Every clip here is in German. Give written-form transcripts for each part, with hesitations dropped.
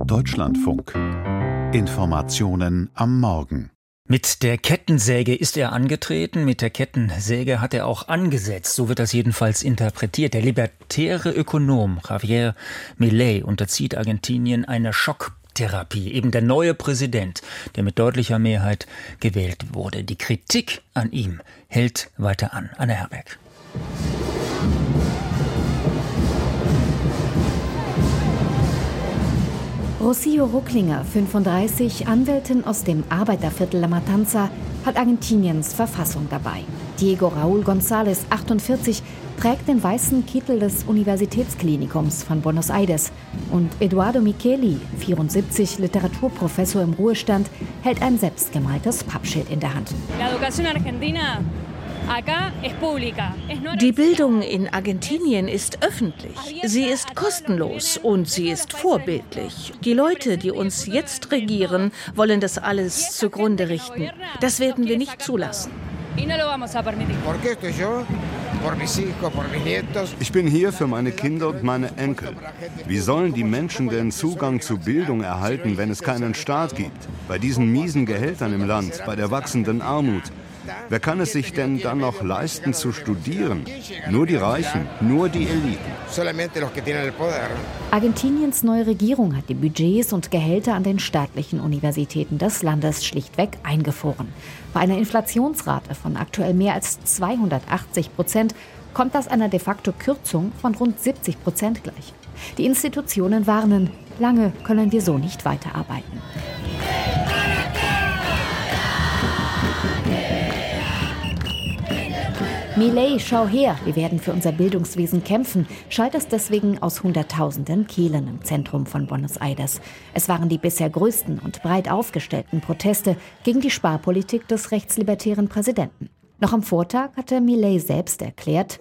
Deutschlandfunk. Informationen am Morgen. Mit der Kettensäge ist er angetreten, mit der Kettensäge hat er auch angesetzt, so wird das jedenfalls interpretiert. Der libertäre Ökonom Javier Milei unterzieht Argentinien einer Schocktherapie, eben der neue Präsident, der mit deutlicher Mehrheit gewählt wurde. Die Kritik an ihm hält weiter an. Anne Herberg. Rocío Rucklinger, 35, Anwältin aus dem Arbeiterviertel La Matanza, hat Argentiniens Verfassung dabei. Diego Raúl González, 48, trägt den weißen Kittel des Universitätsklinikums von Buenos Aires. Und Eduardo Micheli, 74, Literaturprofessor im Ruhestand, hält ein selbstgemaltes Pappschild in der Hand. Die Bildung in Argentinien ist öffentlich. Sie ist kostenlos und sie ist vorbildlich. Die Leute, die uns jetzt regieren, wollen das alles zugrunde richten. Das werden wir nicht zulassen. Ich bin hier für meine Kinder und meine Enkel. Wie sollen die Menschen denn Zugang zu Bildung erhalten, wenn es keinen Staat gibt? Bei diesen miesen Gehältern im Land, bei der wachsenden Armut. Wer kann es sich denn dann noch leisten zu studieren? Nur die Reichen, nur die Eliten. Argentiniens neue Regierung hat die Budgets und Gehälter an den staatlichen Universitäten des Landes schlichtweg eingefroren. Bei einer Inflationsrate von aktuell mehr als 280% kommt das einer de facto Kürzung von rund 70% gleich. Die Institutionen warnen, lange können wir so nicht weiterarbeiten. Milei, schau her, wir werden für unser Bildungswesen kämpfen, schallt es deswegen aus Hunderttausenden Kehlen im Zentrum von Buenos Aires. Es waren die bisher größten und breit aufgestellten Proteste gegen die Sparpolitik des rechtslibertären Präsidenten. Noch am Vortag hatte Milei selbst erklärt,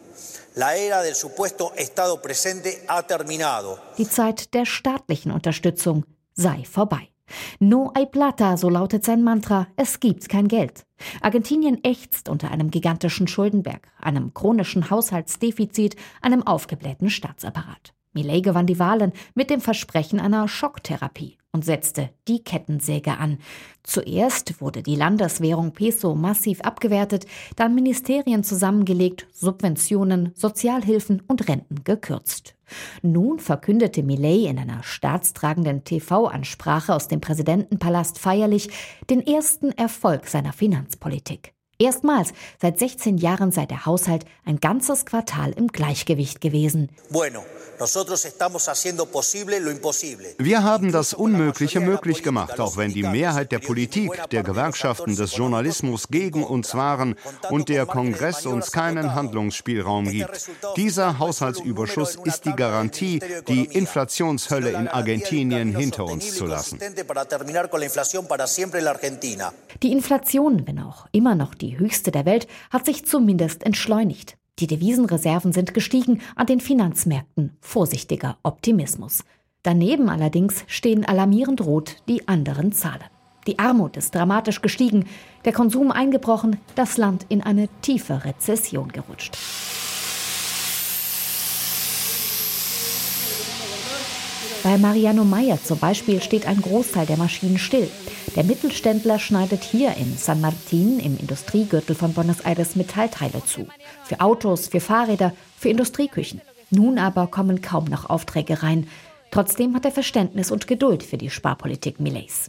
die Zeit der staatlichen Unterstützung sei vorbei. No hay plata, so lautet sein Mantra, es gibt kein Geld. Argentinien ächzt unter einem gigantischen Schuldenberg, einem chronischen Haushaltsdefizit, einem aufgeblähten Staatsapparat. Milei gewann die Wahlen mit dem Versprechen einer Schocktherapie und setzte die Kettensäge an. Zuerst wurde die Landeswährung Peso massiv abgewertet, dann Ministerien zusammengelegt, Subventionen, Sozialhilfen und Renten gekürzt. Nun verkündete Milei in einer staatstragenden TV-Ansprache aus dem Präsidentenpalast feierlich den ersten Erfolg seiner Finanzpolitik. Erstmals seit 16 Jahren sei der Haushalt ein ganzes Quartal im Gleichgewicht gewesen. Wir haben das Unmögliche möglich gemacht, auch wenn die Mehrheit der Politik, der Gewerkschaften, des Journalismus gegen uns waren und der Kongress uns keinen Handlungsspielraum gibt. Dieser Haushaltsüberschuss ist die Garantie, die Inflationshölle in Argentinien hinter uns zu lassen. Die Inflation, wenn auch immer noch die höchste der Welt, hat sich zumindest entschleunigt. Die Devisenreserven sind gestiegen, an den Finanzmärkten vorsichtiger Optimismus. Daneben allerdings stehen alarmierend rot die anderen Zahlen. Die Armut ist dramatisch gestiegen, der Konsum eingebrochen, das Land in eine tiefe Rezession gerutscht. Bei Mariano Meyer zum Beispiel steht ein Großteil der Maschinen still. Der Mittelständler schneidet hier in San Martín im Industriegürtel von Buenos Aires Metallteile zu. Für Autos, für Fahrräder, für Industrieküchen. Nun aber kommen kaum noch Aufträge rein. Trotzdem hat er Verständnis und Geduld für die Sparpolitik Mileis.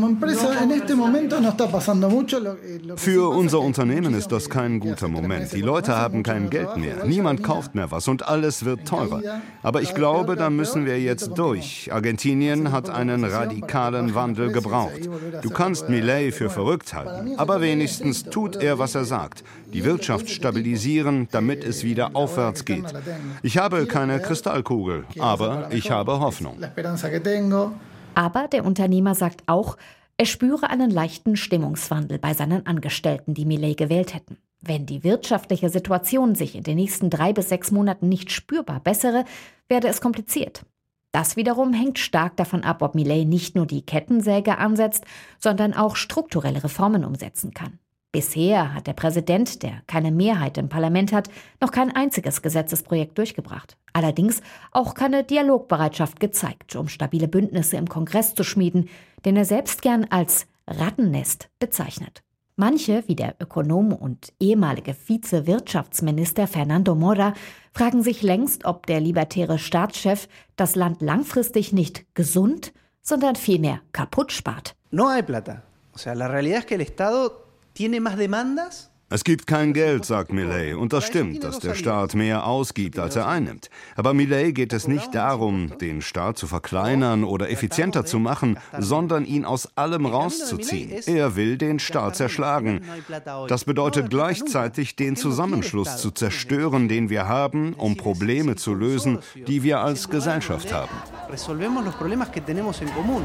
Für unser Unternehmen ist das kein guter Moment. Die Leute haben kein Geld mehr, niemand kauft mehr was und alles wird teurer. Aber ich glaube, da müssen wir jetzt durch. Argentinien hat einen radikalen Wandel gebraucht. Du kannst Milei für verrückt halten, aber wenigstens tut er, was er sagt. Die Wirtschaft stabilisieren, damit es wieder aufwärts geht. Ich habe keine Kristallkugel, aber ich habe Hoffnung. Aber der Unternehmer sagt auch, er spüre einen leichten Stimmungswandel bei seinen Angestellten, die Milei gewählt hätten. Wenn die wirtschaftliche Situation sich in den nächsten 3 bis 6 Monaten nicht spürbar bessere, werde es kompliziert. Das wiederum hängt stark davon ab, ob Milei nicht nur die Kettensäge ansetzt, sondern auch strukturelle Reformen umsetzen kann. Bisher hat der Präsident, der keine Mehrheit im Parlament hat, noch kein einziges Gesetzesprojekt durchgebracht. Allerdings auch keine Dialogbereitschaft gezeigt, um stabile Bündnisse im Kongress zu schmieden, den er selbst gern als Rattennest bezeichnet. Manche, wie der Ökonom und ehemalige Vize-Wirtschaftsminister Fernando Mora, fragen sich längst, ob der libertäre Staatschef das Land langfristig nicht gesund, sondern vielmehr kaputt spart. No hay plata. O sea, la realidad es que el Estado tiene más demandas. Es gibt kein Geld, sagt Milei, und das stimmt, dass der Staat mehr ausgibt, als er einnimmt. Aber Milei geht es nicht darum, den Staat zu verkleinern oder effizienter zu machen, sondern ihn aus allem rauszuziehen. Er will den Staat zerschlagen. Das bedeutet gleichzeitig, den Zusammenschluss zu zerstören, den wir haben, um Probleme zu lösen, die wir als Gesellschaft haben. Resolvemos los problemas que tenemos en común.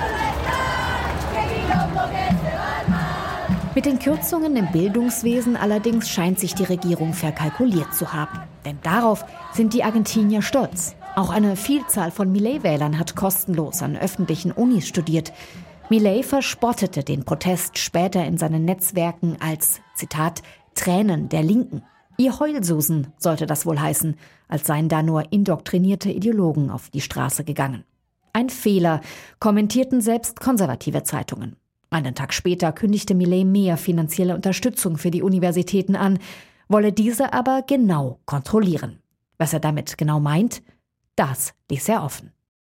Mit den Kürzungen im Bildungswesen allerdings scheint sich die Regierung verkalkuliert zu haben. Denn darauf sind die Argentinier stolz. Auch eine Vielzahl von Milei-Wählern hat kostenlos an öffentlichen Unis studiert. Milei verspottete den Protest später in seinen Netzwerken als, Zitat, Tränen der Linken. Ihr Heulsusen sollte das wohl heißen, als seien da nur indoktrinierte Ideologen auf die Straße gegangen. Ein Fehler, kommentierten selbst konservative Zeitungen. Einen Tag später kündigte Milei mehr finanzielle Unterstützung für die Universitäten an, wolle diese aber genau kontrollieren. Was er damit genau meint, das ließ er offen.